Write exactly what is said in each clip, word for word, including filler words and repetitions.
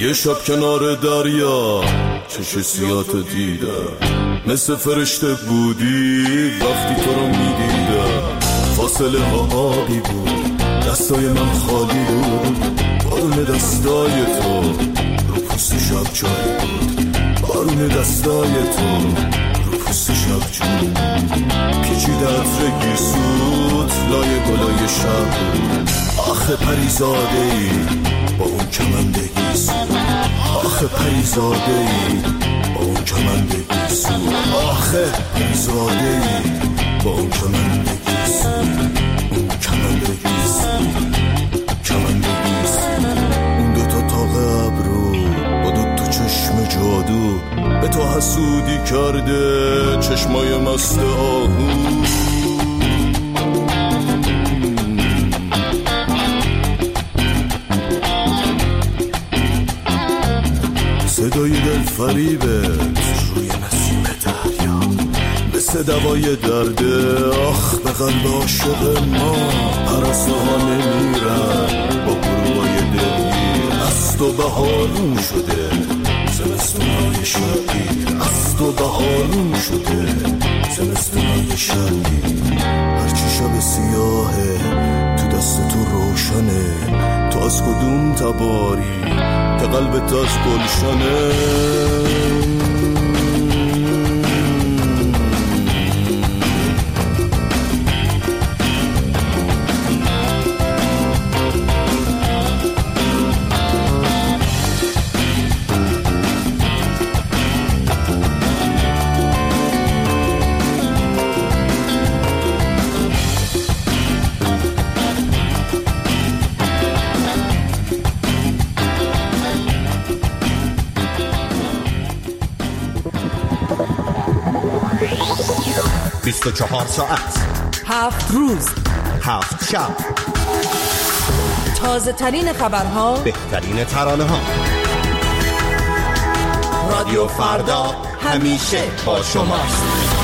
یه شب کنار دریا چش سیاتو دیدم، مثل فرشته بودی وقتی تو رو میدیدم. فاصله ها آبی بود، دستای من خالی بود، بارون دستای تو رو پوست شب چای بود، بارون دستای تو رو پوست شب چای بود. پیچیده عطر گیسوت لای گلای شب بود. آخه پریزاده ای با اون کمند گیسوت، آخه پریزاده ای با اون کمند گیسوت، آخه پریزاده ای با اون کمند گیسوت، اون کمند گیسوت، کمند گیسوت. اون دوتا تاق ابرو با دوتا چشم جادو به تو حسودی کرده، چشمای مست آهو. صدای دل فریبت روی نسیم دریا مثل دوای درده، آخ به قلب عاشق ما پرسته ها نمیرن با گروهای دلگیر. از تو بهارون شده زمستونای شبگیر، از تو بهارون شده زمستونای شبگیر. هرچی شب سیاهه تو دست تو روشنه، تو از کدوم تباری که قلبت از گلشنه. بیست و چهار ساعت، هفت روز، هفت شب، تازه ترین خبرها، بهترین ترانه ها. رادیو فردا همیشه با شماست.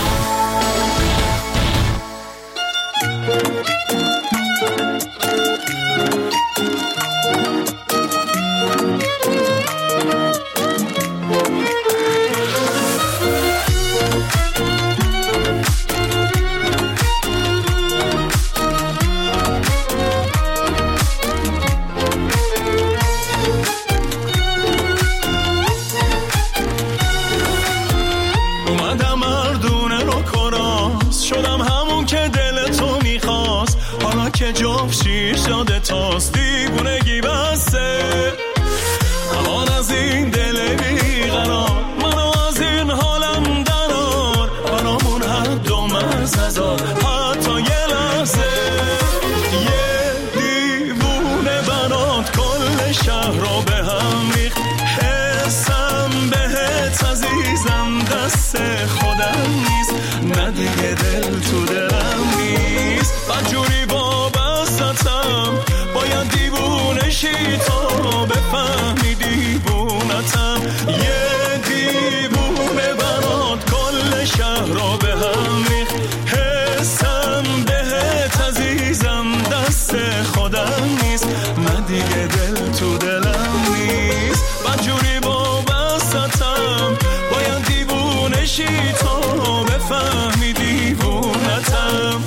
جفشی شده تاست دیوونگی بسته، امان از این دل بیقرار، منو از این حالم درار، برامون حد و مرز نزار حتی یه لحظه. یه دیوونه برات کل شهر رو به هم ریخت، حسم بهت عزیزم دست خودم نیست، نه دیگه دل تو دلم نیست. بدجوری باید دیوونشی تا بفهمی دیوونتم. یه دیوونه برات کل شهر رو به هم ریخت، حسم بهت عزیزم دست خودم نیست، نه دیگه دل تو دلم نیست. بدجوری وابستم باید دیوونشی تا بفهمی دیوونتم.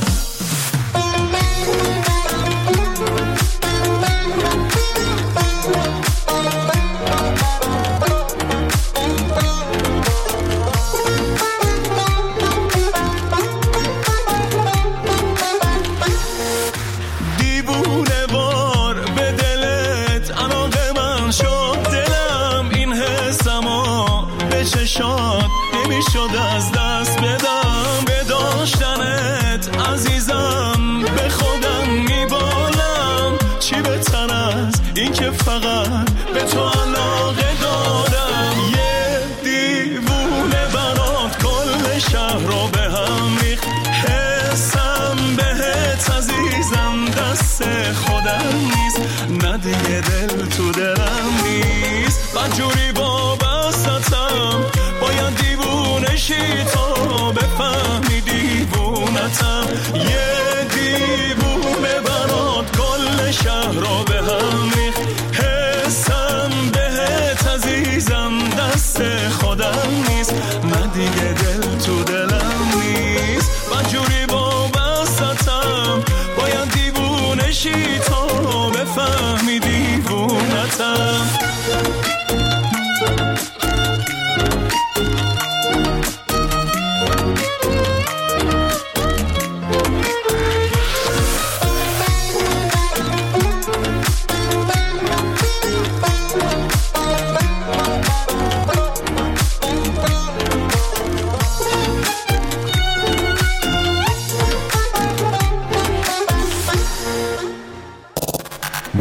شاد نمیشد از دست بدم، به داشتنت عزیزم به خودم میبالم. چی بهتر از این که فقط به تو علاقه دارم. یه دیوونه برات کل شهر رو به هم ریخت، حسم بهت عزیزم دست خودم نیست، نه دیگه دل تو دلم نیست. بدجوری وابستم باید دیوونشی تا بفهمی دیوونتم. یه دیوونه برات کل شهر رو به هم ریخت، حسم بهت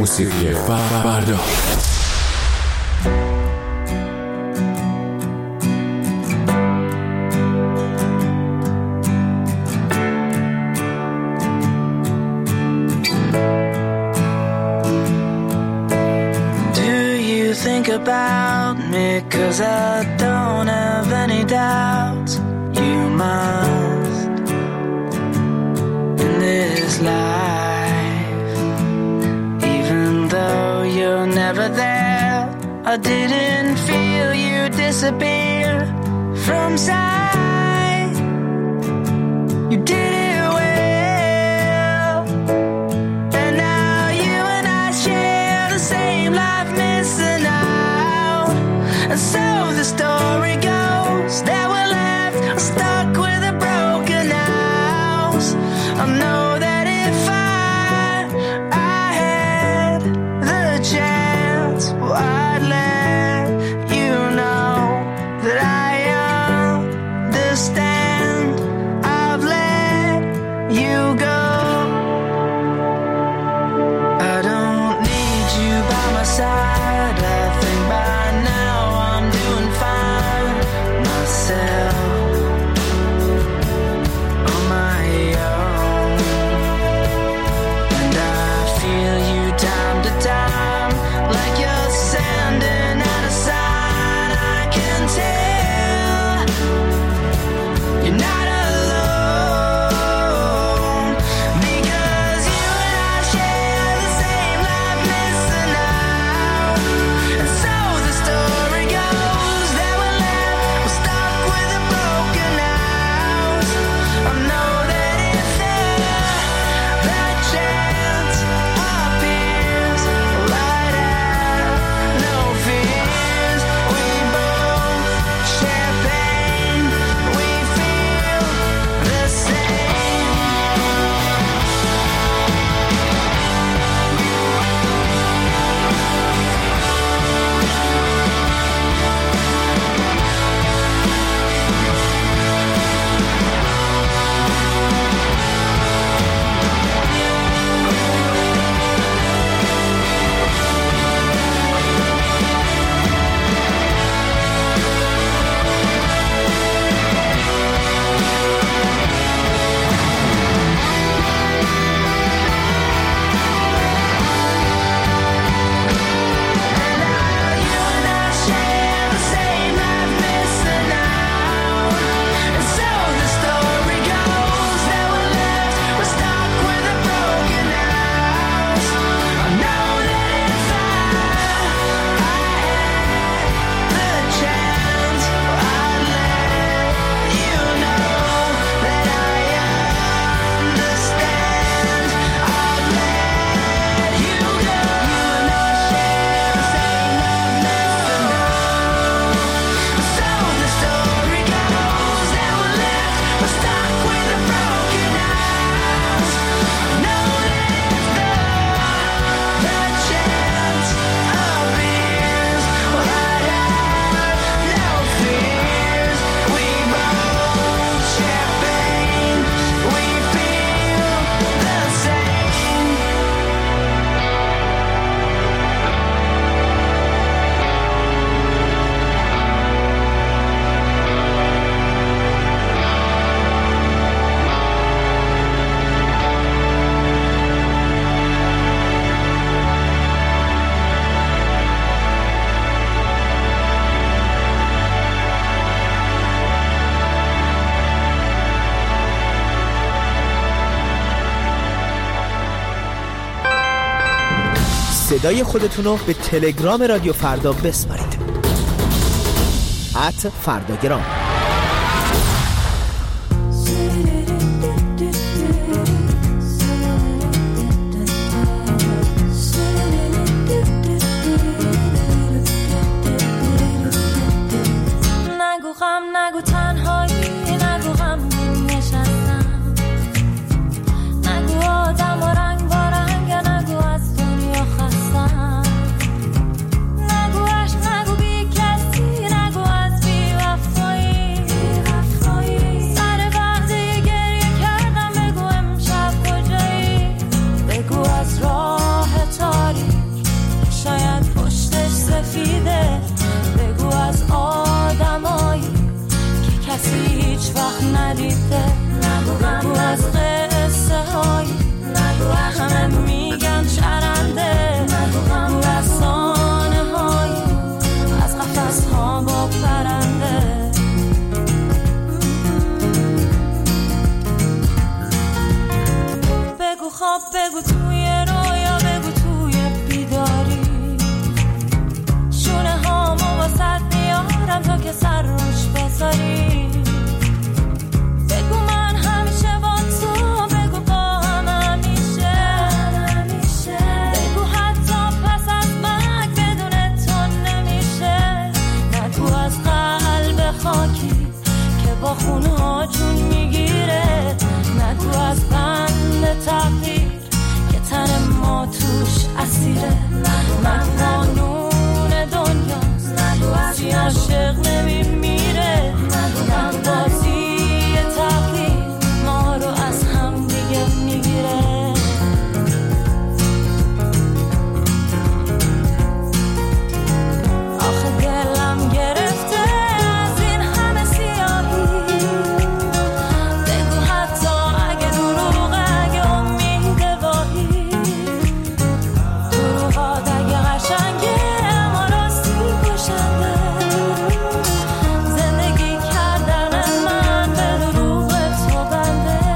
موسیقی فردا. Think about me, 'cause I don't have any doubts. You must in this life, even though you're never there. I didn't feel you disappear from sight. You did it well, and now you and I share the same life, missing out. And so the story goes that we're left stuck with a broken house. I know that if I I had the chance, well, I'd let you know that I understand. I've let you go. I don't need you by my side. I think by now I'm doing fine myself on my own. And I feel you time to time, like you're sending out a sign. I can tell you're not alone, because you and I share the same life, missing out. And so the story goes that we're left, we're stuck with a broken house. I know that if that chance appears, light out, no fears. We both share pain, we feel the same. صدای خودتون رو به تلگرام رادیو فردا بسپارید. ات فرداگرام. نگو غم، نگو تنهایی، نگو غم نشستم، نگو آدم و رنگ با رنگ، نگو از دنیا خستم، نگو عشق، نگو بی کسی، نگو از بی وفایی. خواب بگو توی رویا بگو توی بیداری شونه هامو واسد میارم تا که سر روش بذاری بگو من همیشه با تو بگو با هم همیشه بگو حتی پس از مرگ بدون تو نمیشه نگو از قلب خاکی که با خونه ها جون میگیره نگو از بند تقدیر که تن ما توش اسیره من قانون دنیاست کسی عاشق نمیمیره من بازی تقدیر ما رو از هم دیگه میگیره آخه دلم گرفته از این همه سیاهی بگو حتی اگه دروغه اگه امید واهی دروغات اگه قشنگه اما راستی کشنده زندگی کردن من به دروغ تو بنده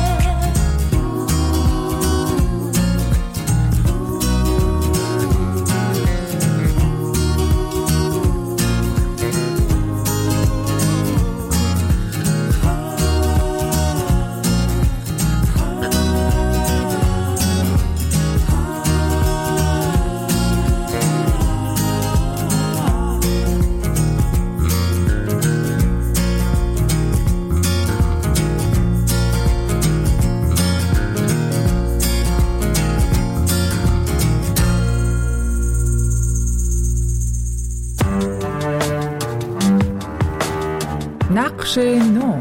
نقش نو.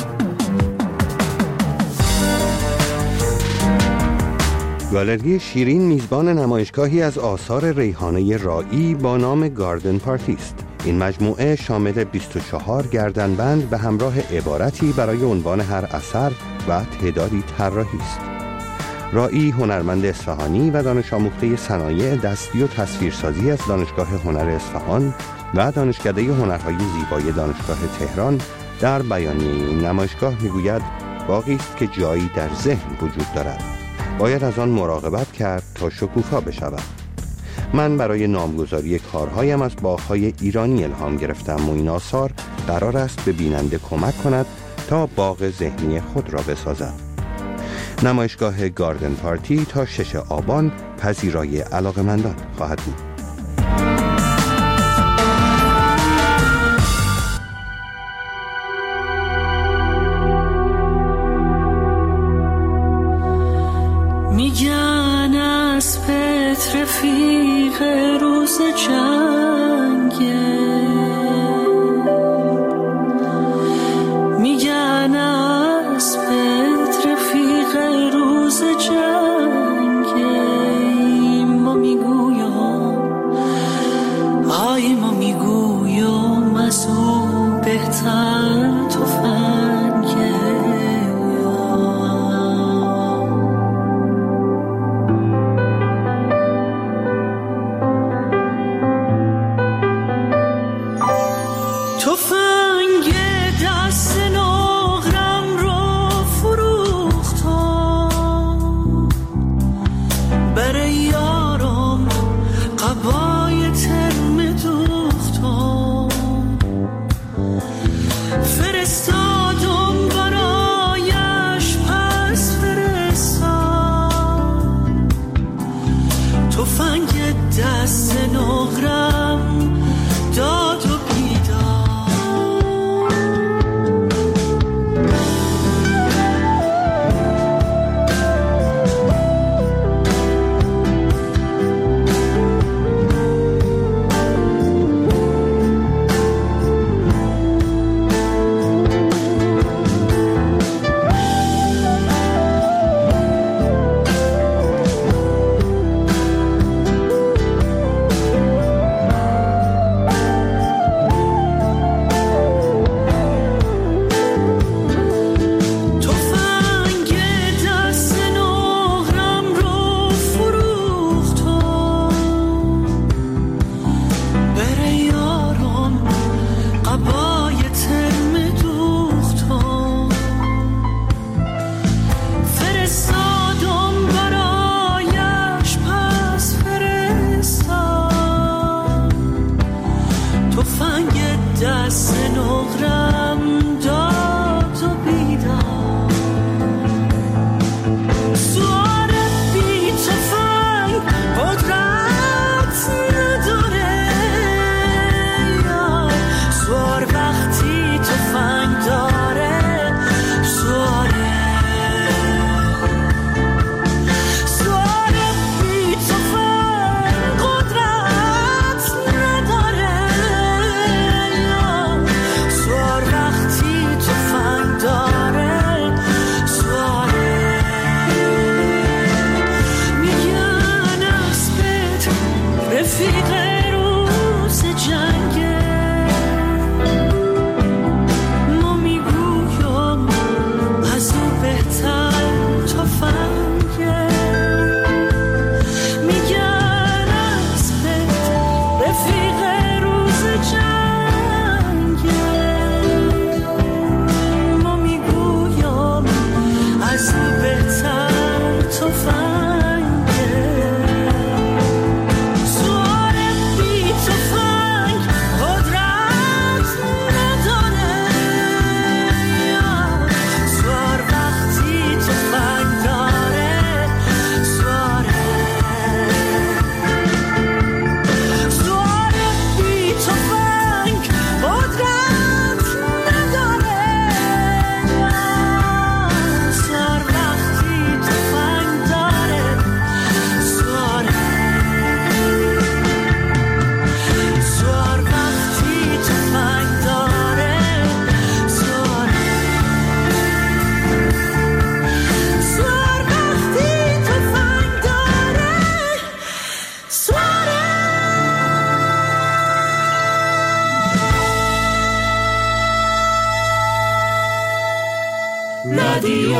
گالری شیرین میزبان نمایشگاهی از آثار ریحانه رایی با نام گاردن پارتی است. این مجموعه شامل بیست و چهار گردنبند به همراه عبارتی برای عنوان هر اثر و تعدادی طراحی است. رایی هنرمند اصفهانی و دانش آموخته صنایع دستی و تصویرسازی از دانشگاه هنر اصفهان و دانشکده هنرهای زیبای دانشگاه تهران در بیانیه این نمایشگاه میگوید باغی است که جایی در ذهن وجود دارد، باید از آن مراقبت کرد تا شکوفا بشود. من برای نامگذاری کارهایم از باغ‌های ایرانی الهام گرفتم و این آثار قرار است به بیننده کمک کند تا باغ ذهنی خود را بسازد. نمایشگاه گاردن پارتی تا شش آبان پذیرای علاقه‌مندان خواهد بود. میگن از پت رفیق روز جنگه میگن از پت رفیق روز جنگه ما میگویم آی ما میگویم از او بهتر تفنگه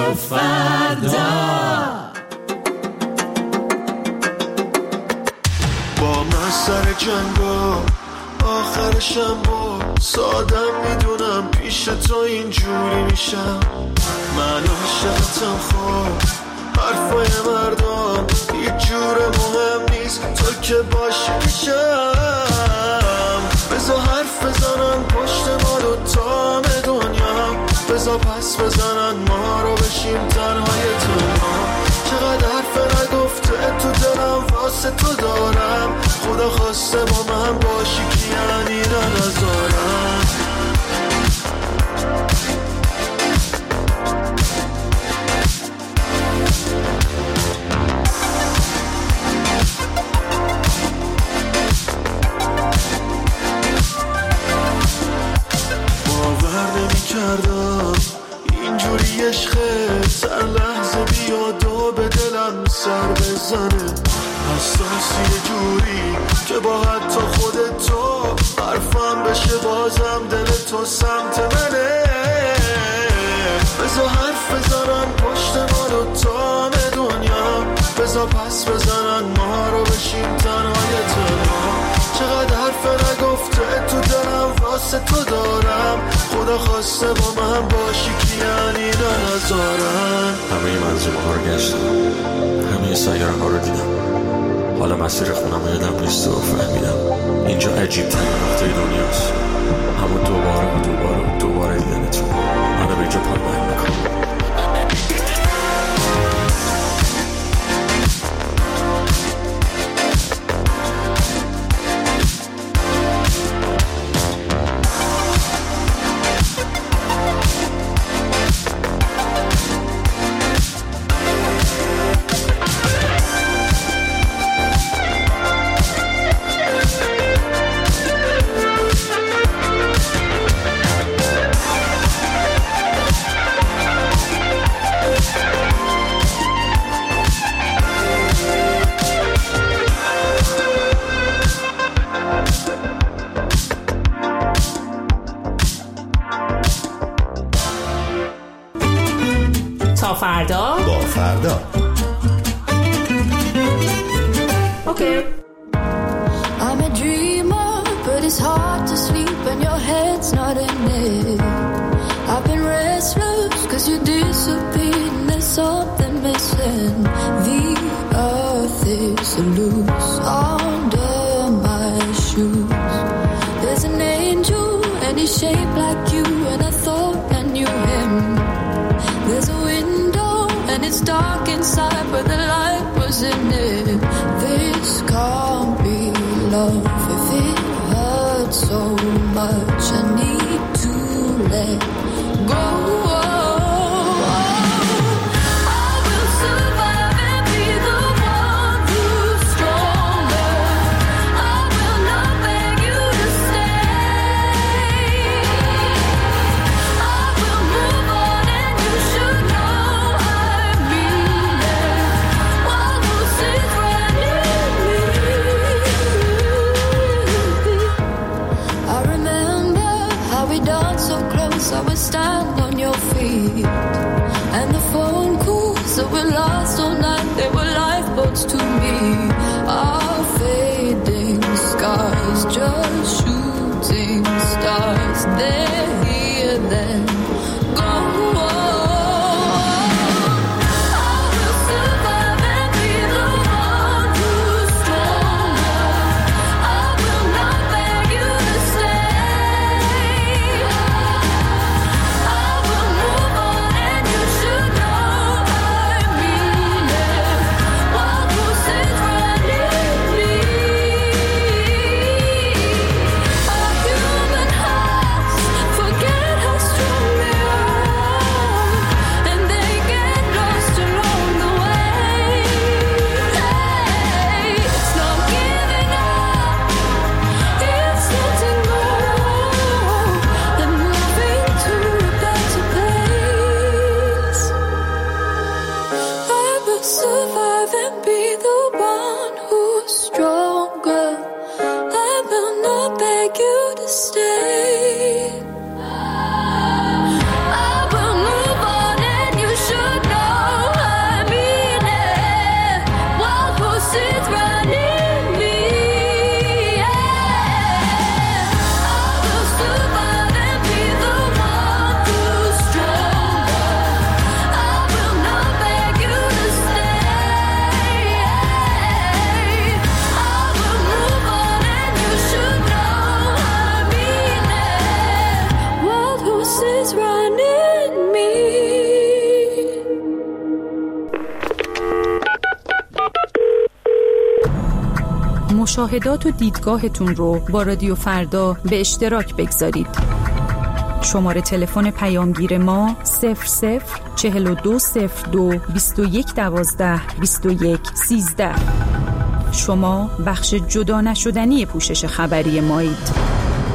رادیو فردا. با من سر جنگا آخرشم با سادم میدونم پیش تو اینجوری میشم. من عاشقتم خواب حرفای مردم هیچ جور مهم نیست تو که باشی میشم. بذار حرف بزنن پشت ما دوتا دنیا، بذار پس بزنن ما رو بشیم تنهای تنها. چقدر حرف نگفته تو دلم واسه تو دارم، خدا خواسته با من باشی که یعنی ننظارم. کردم اینجوری عشقه سر لحظه بیاد و به دلم سر بزنه. حساسی یه جوری که با حتی خودتو حرفم بشه بازم دل تو سمت منه. بذار حرف بزنن پشت ما دوتا دنیا، بذار پس بزنن ما رو بشیم تنهای تنها. چقدر حرف نگفته تو دلم واسه تو دارم، خدا خواسته با من باشی که یعنی ننظارم. همه منظومه ها رو گشتم، همه سیاره ها رو دیدم، حالا مسیر خونم رو یادم نیست و فهمیدم اینجا عجیب ترین نقطه دنیاست. همون دوباره و دوباره و دوباره دیدنتون منو به اینجا پایمال میکنم. تا فردا با فردا. اوکی. I'm a dreamer, but it's hard to sleep when your head's not in it. I've been restless cause you disappeared and there's something missing. The earth is loose under my shoes. There's an angel and he's shaped like you, and I thought I knew him. There's a window and it's dark inside, but the light was in it. This can't be love if it hurts so much. I need to let go. I will survive and be the one who's stronger. I will not beg you to stay. I will move on and you should know I mean it. While losing I remember how we danced so close, I would stand on your feet. And the phone calls that were lost all night, they were lifeboats to me. Our fading skies, just shooting stars. They're here then, go on. I will survive and be the one who's stronger. I will not beg you to stay. I will move on and you should know I mean it. While losing running me. Our human hearts forget how strong they are, and they get lost along the way. Hey, it's not giving up, it's letting go and moving to a better place. I will survive and be the one who's stronger. I will not beg you to stay. I will move on and you should مشاهدات و دیدگاهتون رو با رادیو فردا به اشتراک بگذارید. شماره تلفن پیامگیر ما صفر صفر چهل و دو صفر دو بیست و یک دوازده بیست و یک سیزده. شما بخش جدا نشدنی پوشش خبری مایید.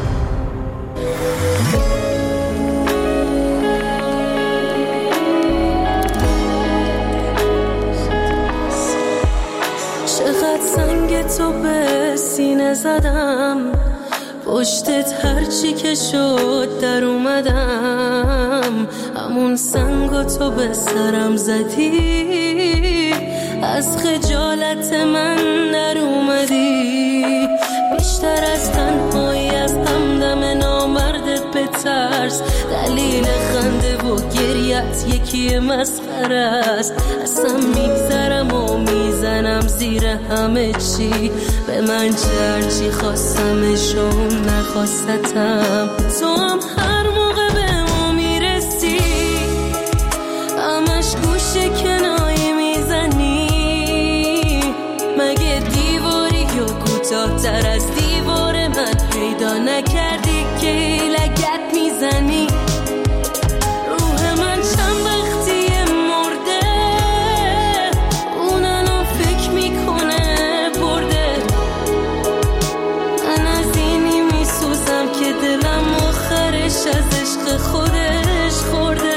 تو به سینه زدم، پشتت هرچی که شد در اومدم، همون سنگو تو به سرم زدی، از خجالت من در اومدی، بیشتر از تنهایی از همدم نامردت به ترس، دلیل خنده و گریت یکی مسخره است، اصلا میگذرم و میزنم زیر همه چی، به من چرچی خواستمشون نخواستتم، تو هم هر موقع به ما میرسی همش گوشه کنایه میزنی، مگه دیواری یا کوتاه تر از دیوار من پیدا نکردی که لگت میزنی، روح من چند وقتی مرده، اون الان فکر میکنه برده، من از اینی میسوزم که دلم آخرش از عشق خودش خورده.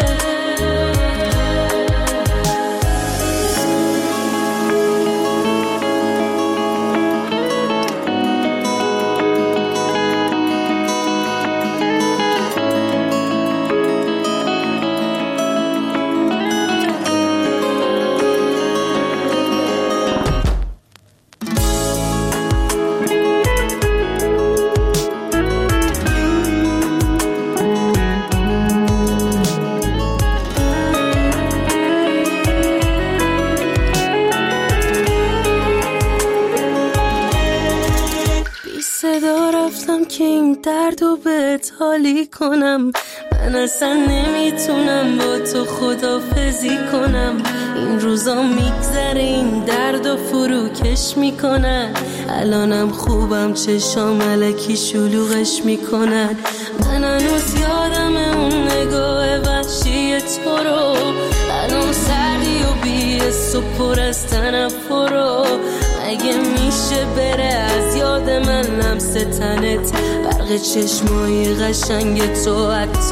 که این درد رو بهت حالی کنم، من اصلا نمیتونم با تو خدافزی کنم، این روزا میگذره این درد و فروکش میکنن، الانم خوبم چشام الکی شلوغش میکنن، من هنوز یادم اون نگاه وحشی تو رو، الان سردی و بی‌حس و پر از تنفر رو، مگه میشه بره از یاد من لمس تنت، برق چشمای قشنگ تو حتی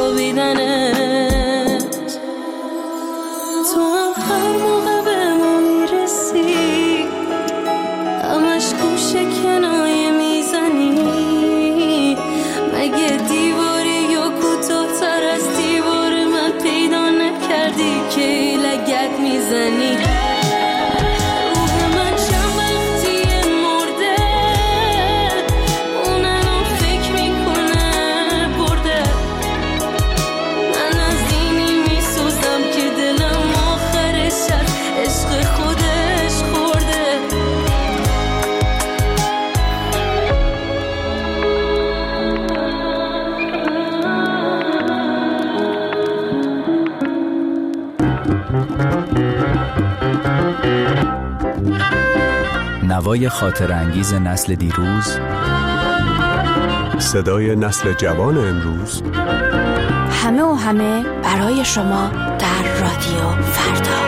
خوابیدنت، تو هم هر موقع به ما میرسی همش گوشه کنایه میزنی، مگه دیواری یا کوتاه تر از دیوار من پیدا نکردی که لگت میزنی، نوای خاطر انگیز نسل دیروز، صدای نسل جوان امروز، همه و همه برای شما در رادیو فردا.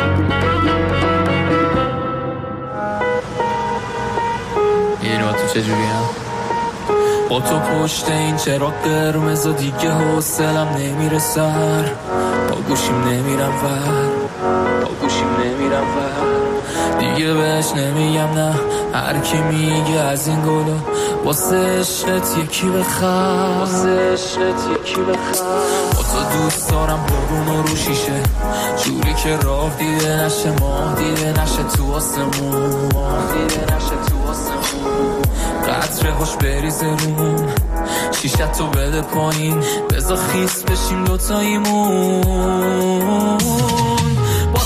اینا تو چجوریم؟ با تو پشت این چراغ قرمز و دیگه حوصلم نمیره سر، با گوشیم نمیرم ور، با گوشیم نمیرم ور، دیگه بهش نمیگم نه، هر کی میگه از این گلو واسه عشقت یکی بخر، واسه عشقت یکی بخر، با تو دوست دارم بارون و رو شیشه، جوری که راه دیده نشه، ماه دیده نشه تو آسمون، ماه دیده نشه تو آسمون، قطره هاش بریزه روم، شیشه تو بده پایین، بذار خیس بشیم دوتاییمون، با تو من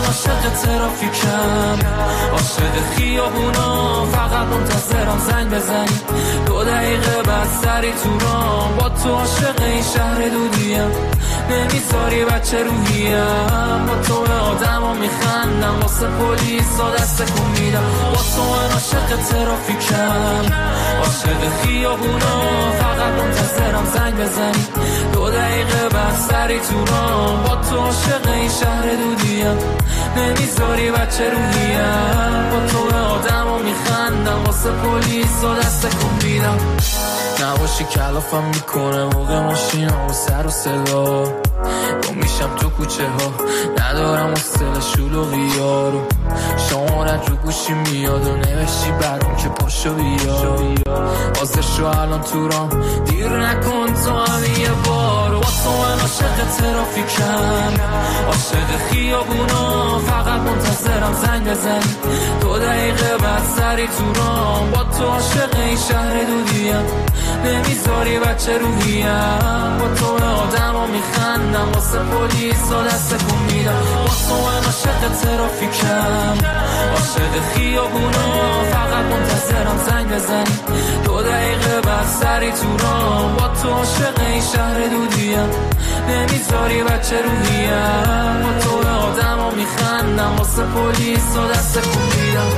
عاشق ترافیکم، عاشق خیابونا، فقط منتظرم زنگ بزنی دو دقیقه بعد سری تو رام. با تو عاشق این شهر دودیم، نمیذاری بچه روحیم. با تو به آدم ها میخندم، واسه پلیس ها دست کن میدم. با تو من عاشق ترافیکم، عاشق خیابونا، فقط منتظرم زنگ بزنی دو دقیقه بعد سری تو رام. با تو عاشق این شهر دودیم، نمیذاری بچه روحیم. با تو به آدم ها میخندم، واسه پلیس ها دست کن میدم. نباشی کلافم میکنه موقع ماشین ها و سر و صدا، گم میشم تو کوچه ها، ندارم حوصله شلوغی ها رو. شمارت رو گوشی میاد و نوشتی برام که پاشو بیا. حاضر شو الان تو رام، دیر نکن تو همین یه بار. با تو من عاشق ترافیکم، عاشق خیابونا، فقط منتظرم زنگ بزنی دو دقیقه بعد سری تو رام. با تو عاشق این شهر دودیم، نمیذاری بچه روحیم. با تو به آدم ها میخندم، واسه پلیس ها دست کن میدم. با تو من عاشق ترافیکم، عاشق خیابونا، فقط منتظرم زنگ بزنی دو دقیقه بعد سری تو رام. با تو عاشق این شهر دودیم، نمیذاری بچه روحیم. با تو به آدم ها میخندم، واسه پلیس ها دست کن میدم.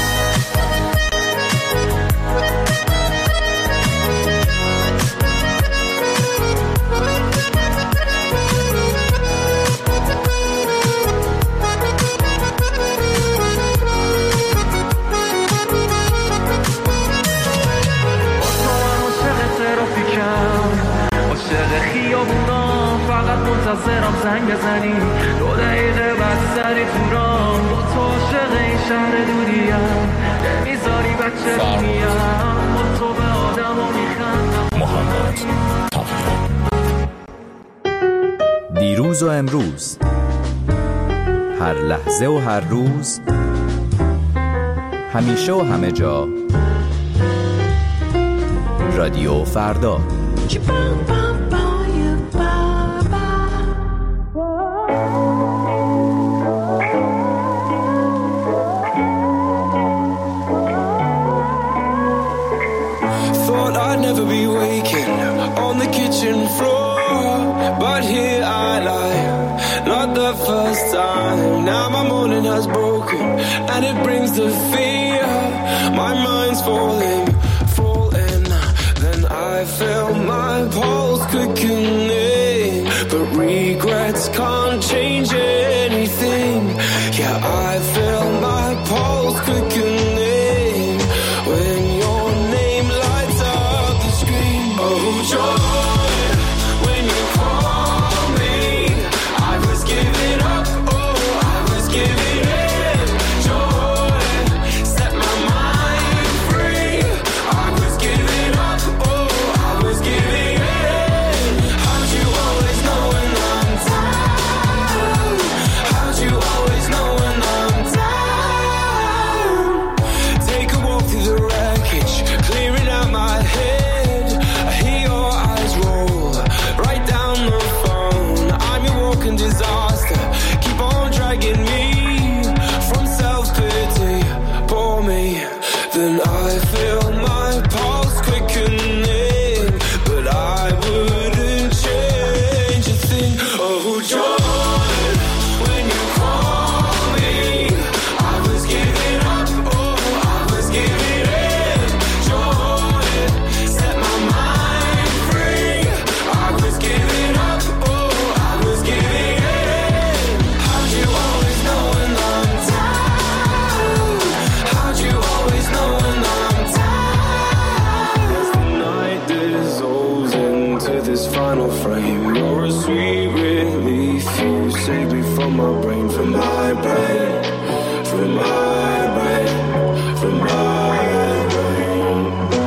عاشق خیابونا، فقط منتظرم زنگ بزنی دو دقیقه بعد سری تو رام. با تو عاشق این شهر دودیم، نمیذاری بچه روحیم. با تو به آدم ها میخندم. محمد دیروز و امروز، هر لحظه و هر روز، همیشه و همه جا، رادیو فردا. Thought I'd never be waking on the kitchen floor, but here I lie, not the first time. Now my morning has broken and it brings the fear. My mind's falling, falling. Then I feel my pulse quickening, but regrets can't change anything. Yeah, I feel my pulse quickening when your name lights up the screen. Oh, joy, when you call me, I was giving up, oh, I was giving in. Joy, set my mind free. I was giving up, oh, I was giving in. How'd you always know when I'm down? How'd you always know when I'm down? Take a walk through the wreckage, clearing out my head. I hear your eyes roll right down the phone. I'm your walking disaster, keep on dragging me from self-pity. Pour me, then I feel my pulse quickening, but I wouldn't change a thing. Oh, joy, when you call me, I was giving up, oh, I was giving in. Joy, set my mind free. I was giving up, oh, I was giving in. How'd you always know when I'm down? How'd you always know when I'm down? As the night dissolves into this final frame, you're a sweet relief. You save me from my brain, from my brain, from my brain, from my brain.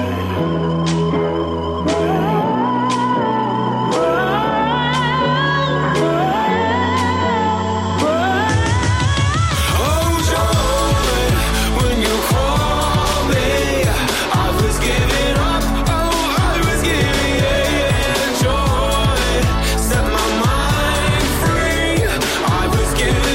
Oh, joy, when you call me, I was giving up, oh, I was giving in. Joy, set my mind free. I was giving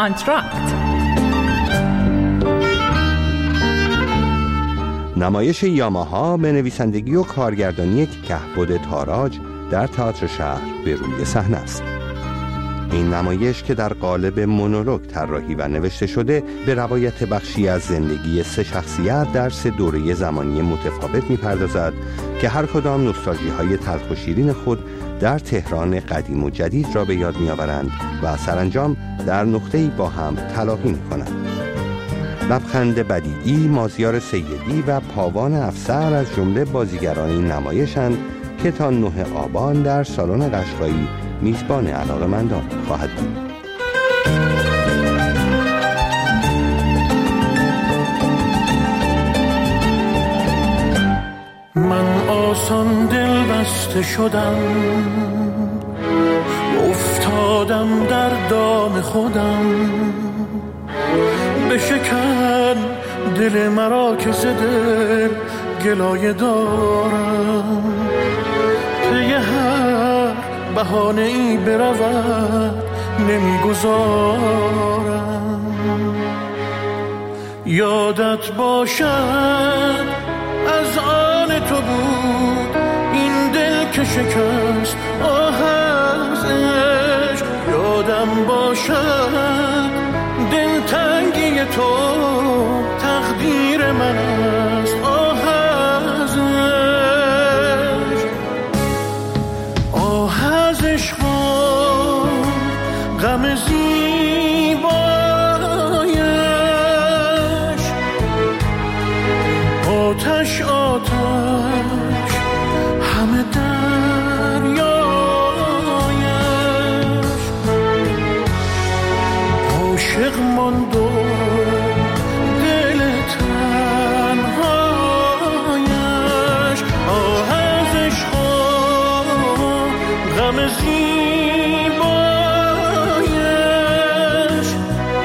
آنتراکت. نمایش یاماها به نویسندگی و کارگردانی کهبد تاراج در تئاتر شهر به روی صحنه است. این نمایش که در قالب مونولوگ طراحی و نوشته شده به روایت بخشی از زندگی سه شخصیت در سه دوره زمانی متفاوت می‌پردازد که هر کدام نوستالژی‌های تلخ و شیرین خود در تهران قدیم و جدید را به یاد می‌آورند و سرانجام در نقطه‌ای با هم تلاقی می‌کنند. لبخند بدیعی، مازیار سیدی و پاوان افسر از جمله بازیگران این نمایشند که تا نه آبان در سالن قشقایی میزبان علاقه‌مندان خواهد بود. من آسان دل بسته شدم، افتادم در دام خودم، بشکن دل مرا که ز دل گلایه دارم، پی هر بهانه ای برود نمیگذارم. یادت باشد از آن تو بود این دل که شکست آه از عشق، یادم باشد دل تنگی تو تقدیر من است آه از عشق، آه از عشق غم زیبایش، آتش آتش همه دریایش، عاشق ماند و دل تنهایش، آه از عشق غم زیبایش،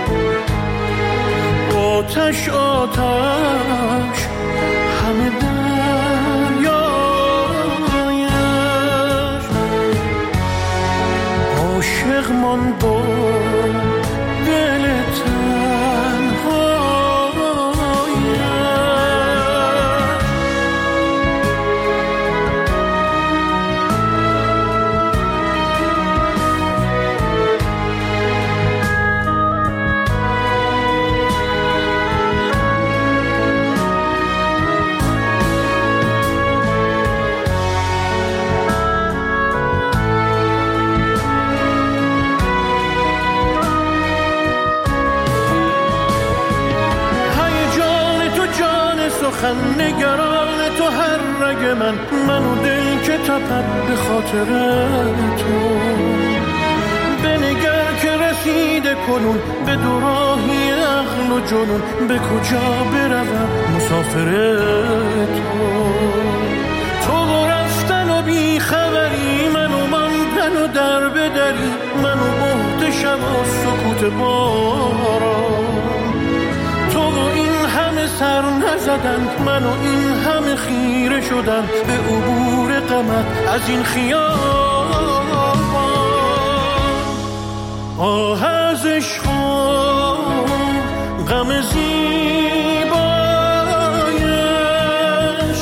آتش آتش همه دریایش، عاشق ماند و دل نگران تو هر رگ من، منو دل که تپد به خاطر تو، بنگر که رسیده کنون به دوراهی عقل و جنون، به کجا بروم مسافر تو، تو رفتن و بی خبری، منو ماندن و در بدری، منو بهت شب و سکوت باران، تو این همه سر نزدن، منو این همه خیره شدن به عبور غمت از این خیابان، آه از عشق غم زیبایش،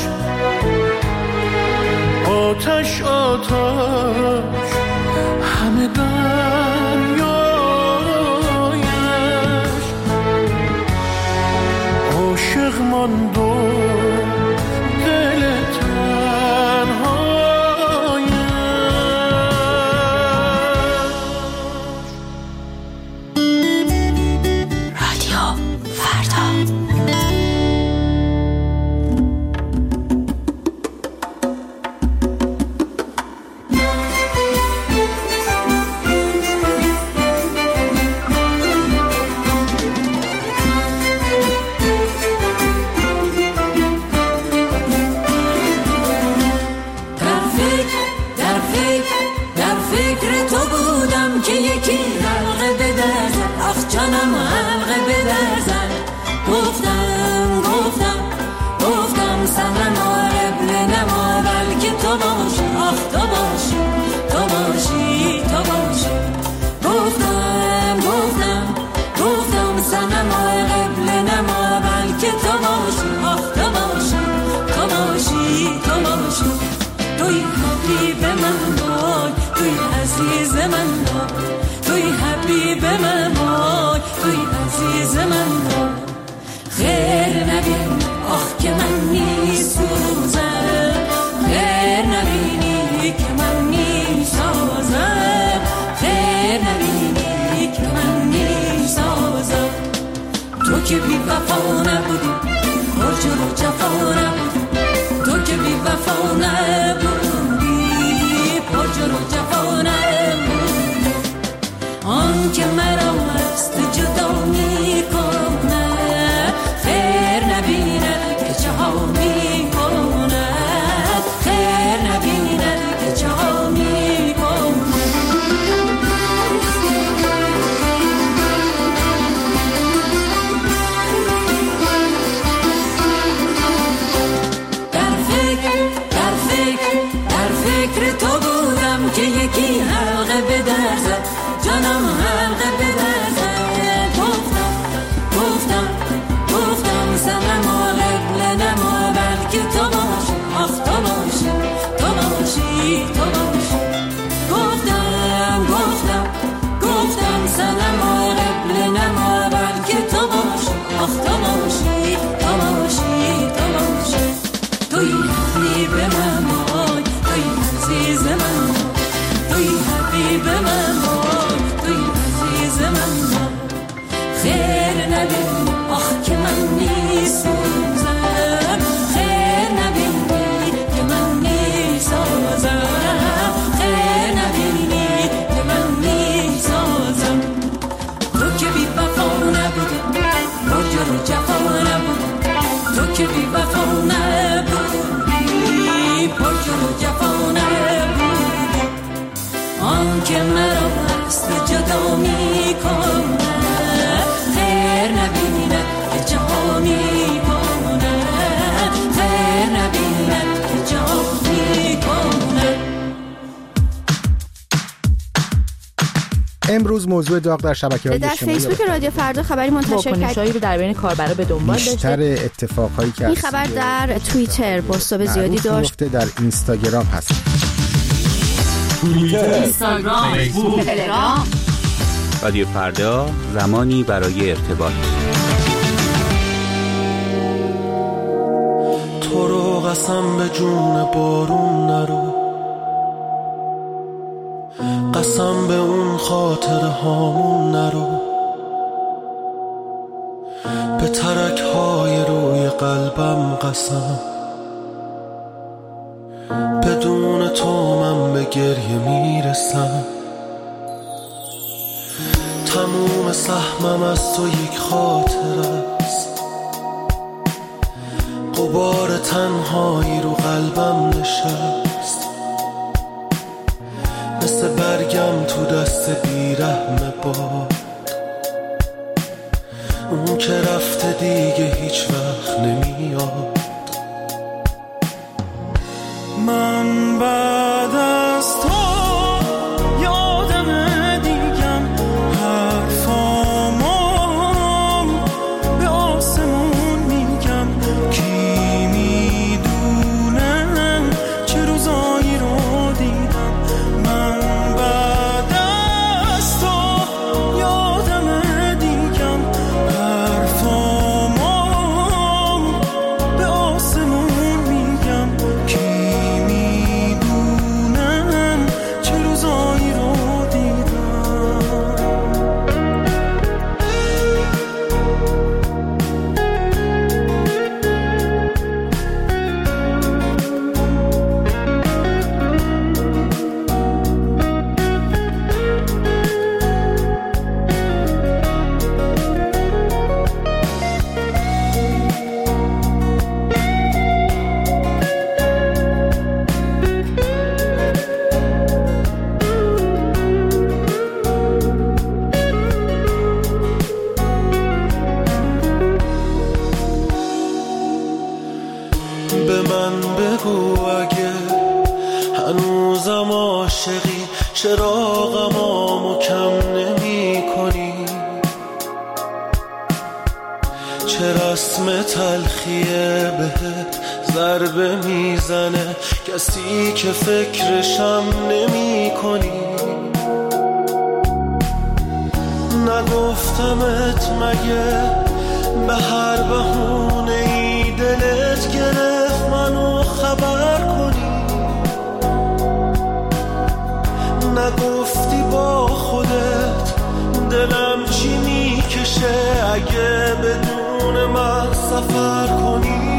آتش آتش همه دریایش، عاشق ماند و دل تنهایش. رادیو فردا. که یکی حلقه بدرزن، آخ جانم حلقه بدرزن، گفتم گفتم گفتم سنم آرب نما، بلکه تو باشی، آخ تو باشی تو باشی تو باشی، گفتم گفتم من وای توی عزیز من وای توی حبیب من وای توی عزیز من وای خیر نبین آخ که من میسوزم خیر نبینی که من میسازم خیر نبینی که من میسازم تو که بی وفا نبودی کجا رو جفا نبودی تو که بی وفا نبودی کجا رو جفا نبودی آن که مرا از تو جدا میکنه خیر نبیند که چه ها میکند خیر نبیند که چه ها میکند در فکر در فکر در فکر تو بودم که یکی حلقه به در زد جانم حلقه به در زد گفتم گفتم گفتم سنم آلب نما بلکه تو باشی آخ تو باشی تو باشی تو باشی گفتم گفتم گفتم سنم آلب نما بلکه تو باشی آخ تو باشی تو باشی تو باشی توی حبیب من وای توی عزیز من توی حبیب من وای توی عزیز من وای خیر نبین آخ که من میسوزم خیر نبینی که من میسازم خیر نبینی که من میسازم تو که بی وفا نبودی کجا رو جفا نبودی تو که بی وفا نبودی کجا رو جفا نبودی آن که مرا از تو جدا میکنه خیر نبیند که چه ها میکنه خیر نبیند که چه ها میکنه امروز موضوع داغ در شبکه‌های در اجتماعی فیسبوک رادیو فردا خبری منتشر کرد واکنشایی رو در بین کاربرا به دنبال داشته. بیشتر اتفاقهایی که این خبر در توییتر بازتاب زیادی داشت. در اینستاگرام هست. توییتر، اینستاگرام، فیسبوک، تلگرام. رادیو فردا زمانی برای ارتباط. تو رو قسم به جون بارون نرو قسم به اون خاطر هامون نرو به ترک های روی قلبم قسم بدون تو من به گریه میرسم تموم سهمم از تو یک خاطر است غبار تنهایی رو قلبم نشست مثل برگم تو دست بیرحم باد اون که رفته دیگه هیچ وقت نمیاد من بعد از تو یادم دیگم حرفامو به آسمون میگم کی میدونه چه روزایی رو دیدم من بعد از تو یادم دیگم حرفامو به آسمون میگم کی میدونم چه روزایی رو دیدم به من بگو اگه هنوزم عاشقی چراغمامو کم نمی کنی چه رسم تلخیه بهت ضربه میزنم میزنه، کسی که فکرشم نمی کنی. نگفتمت مگه به هر بهونه ای دلت گرفت منو خبر کنی؟ نگفتی با خودت دلم چی میکشه اگه بدون من سفر کنی.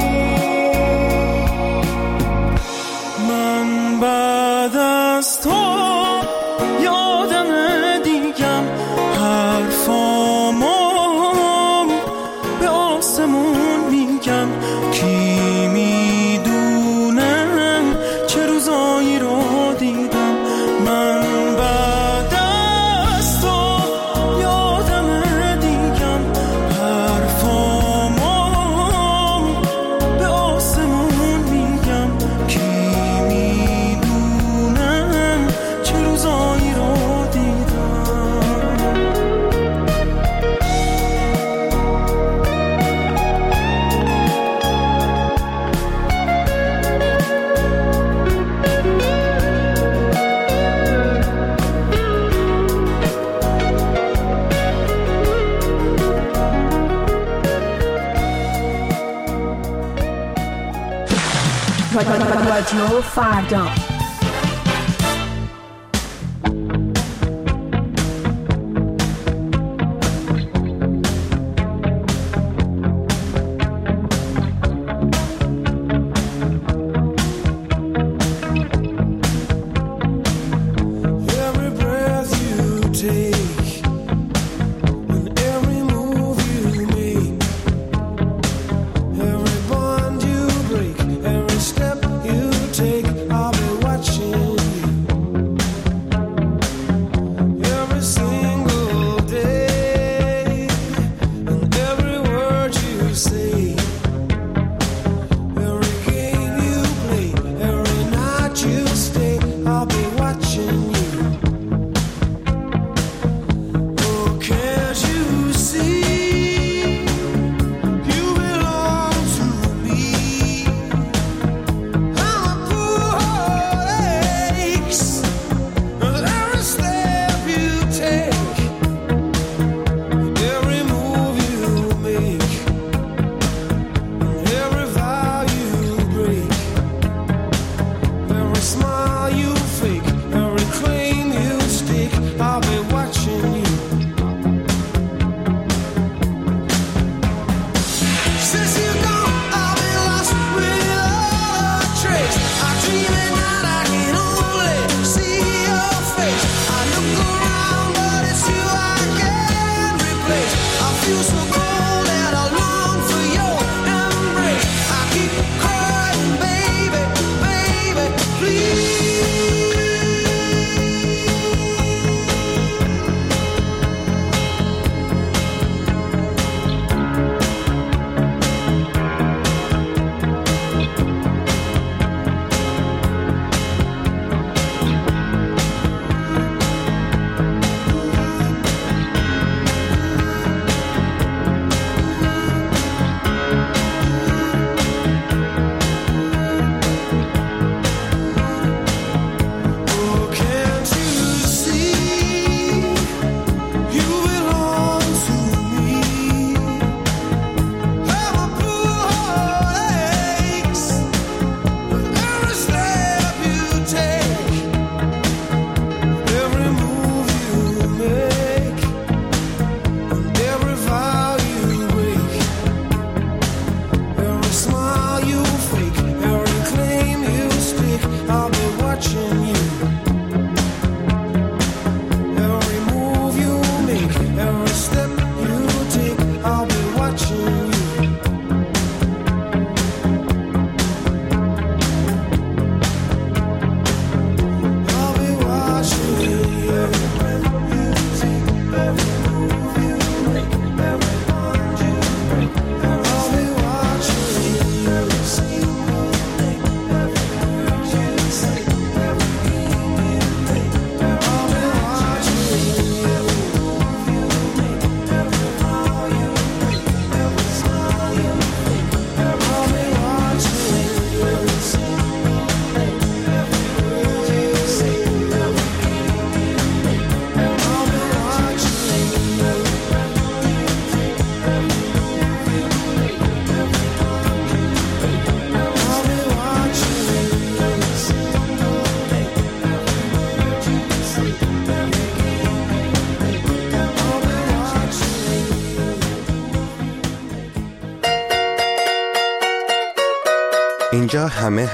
من بعد از تو یادم دیگم حرفامو به آسمون میگم، کی میدونم چه روزایی رو دیدم. من بعد از تو یادم دیگم حرفامو به آسمون میگم، کی میدونم چه روزایی رو دیدم. رادیو فردا. Every breath you take and every move you make, every bond you break, every step you take, I'll be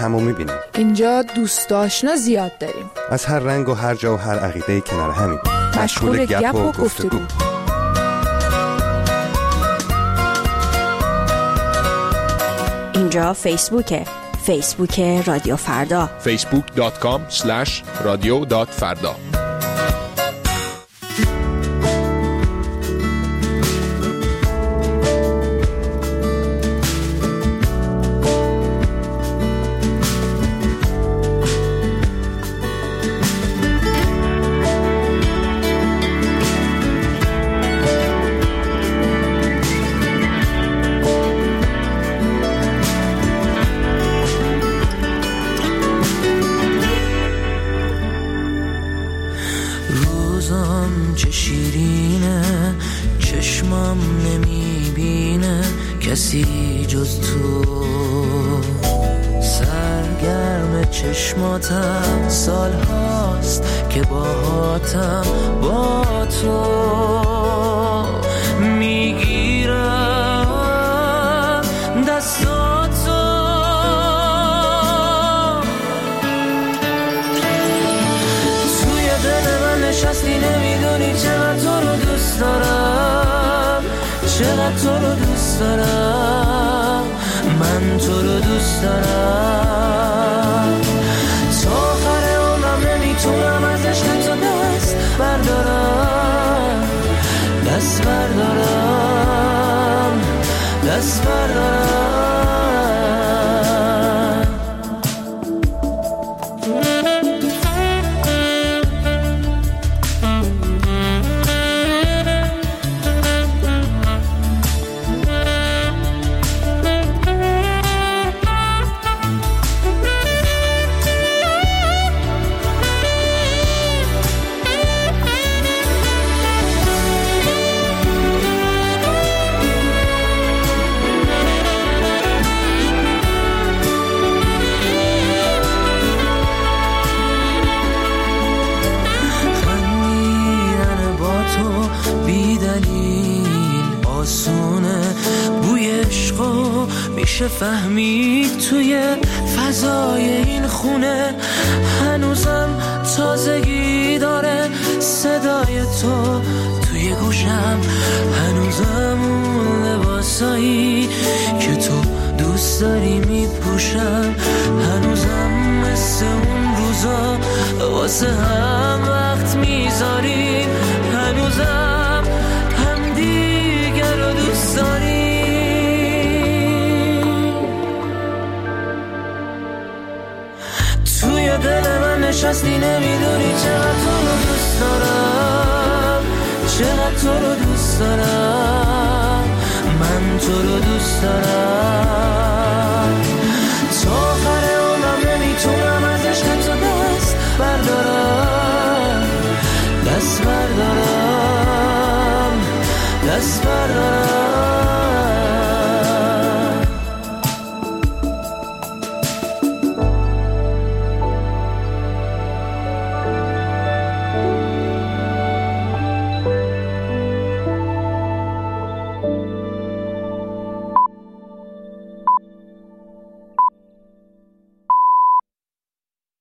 همو میبینیم. اینجا دوست آشنا زیاد داریم، از هر رنگ و هر جا و هر عقیده کنار همیم، مشغول گپ و گفتگو. اینجا فیسبوکه، فیسبوک رادیو فردا، فیسبوک دات کام اسلش رادیو دات فردا. چه شیرینه، چشمم نمیبینه کسی جز تو، سرگرم چشماتم، سال هاست که باهاتم، با تو میگیرم دستاتو، توی دل من نشستی، نمیدونی چقدر تو رو دوست دارم، چقدر تو رو دوست دارم، من تو رو دوست دارم، تا آخر عمرم نمیتونم از عشق تو دست بردارم، دست بردارم، دست بردارم. میشه فهمید توی فضای این خونه، هنوزم تازگی داره صدای تو توی گوشم، هنوزم اون لباسایی که تو دوست داری میپوشم، هنوزم مثل اون روزا واسه هم وقت میذاریم، هنوزم هم دیگر رو دوست داریم. توی دل من نشستی، نمیدونی چقدر تو رو دوست دارم، چقدر تو رو دوست دارم، من تو رو دوست دارم،